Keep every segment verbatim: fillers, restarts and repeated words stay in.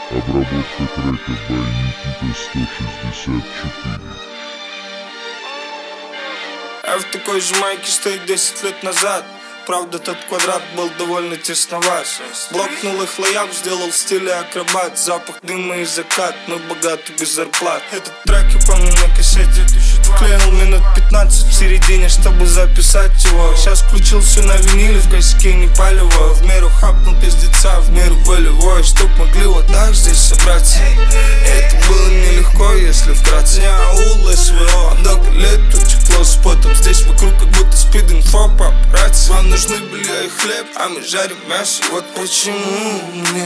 Обработка трека by Никита сто шестьдесят четыре. Я в такой же майке стоит десять лет назад. Правда, тот квадрат был довольно тесноват. Блокнул их лояб, сделал в стиле акробат. Запах дыма и закат, мы богаты без зарплат. Этот трек я помню на кассете. Клеил минут пятнадцать в середине, чтобы записать его. Сейчас включил все на виниле, в косяке не палево. В меру хапнул пиздеца, в меру болевой, чтоб могли вот так здесь собраться. Это было нелегко, если вкратце. Я аул СВО, много лет тут текло с потом. Здесь вокруг как будто спид-инфо, папарацци. Вам нужны белье и хлеб, а мы жарим мясо. Вот почему мне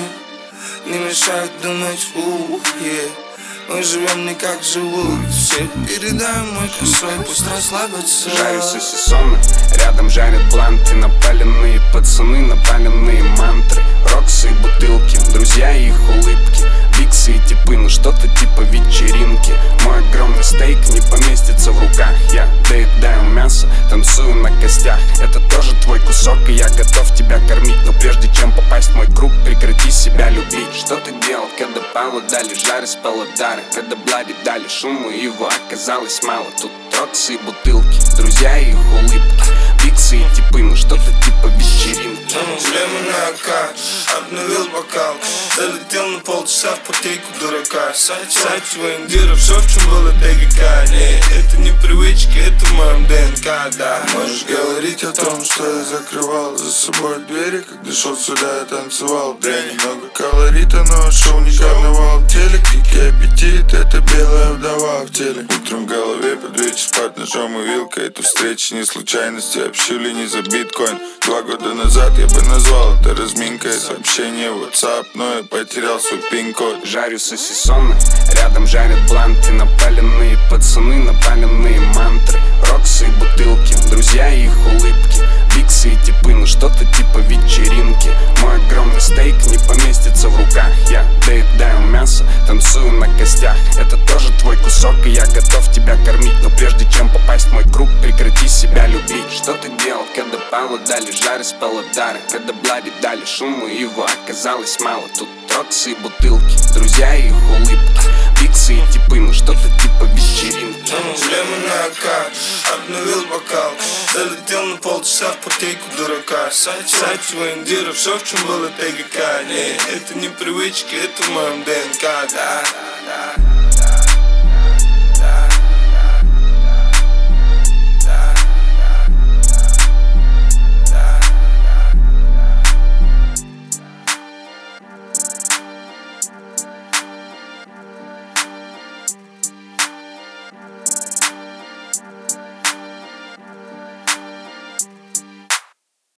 не мешают думать, ух, yeah. Мы живем не как живут все. Передай мой косой, пусть расслабятся. Жарю сосисоны, рядом жарят бланты. Напаленные пацаны, напаленные мантры. Роксы и бутылки, друзья и их улыбки. Биксы и типы, ну что-то типа вечеринки. Мой огромный стейк не поместится в руках. Я доедаю мясо, танцую на костях. Это тоже твой кусок, и я готов тебя кормить. Но прежде чем попасть в мой круг, прекрати себя любить. Что ты делал, когда Павлу дали жары с паладары? Когда Блади дали шуму, его оказалось мало. Тут роксы и бутылки, друзья и их улыбки. Биксы и типы, ну что-то типа вечеринки. Шлемы на АК, обновил бокал. Долетел на полчаса в партейку дурака. Сайт воендира, все в чем было ТГК. Не, это не привычки, это в моем ДНК, да. Можешь говорить о том, что я закрывал за собой двери, когда шел сюда, я танцевал. Да, немного колорита, но шоу не карнавал. Телек, дикий аппетит, это белая вдова в теле. Утром в голове под вечер спать ножом и вилкой. Эту встречу не случайности, общили не за биткоин. Два года назад я бы назвал это разминкой. Сообщение в WhatsApp, но я потерял свой пин-код. Жарю сосисоны, рядом жарят бланты. Напаленные пацаны, напаленные мантры. Роксы и бутылки, друзья и их улыбки. Биксы и типы, ну что-то типа вечеринки. Мой огромный стейк не поместится в руках. Я доедаю мясо, танцую на костях. Это тоже твой кусок, и я готов тебя кормить. Но прежде чем попасть в мой круг, прекрати себя любить. Что ты делал, когда Павлу дали жары с паладары? Когда Блади дали шуму, его оказалось мало. Тут роксы и бутылки, друзья и их улыбки. Биксы и типы, ну что-то типа вечеринки. Шлемы на АК, обновил бокал. Долетел на полчаса в партейку дурака. Сайт воендира, все в чем было ТГК. Не, это не привычки, это в моем ДНК, да.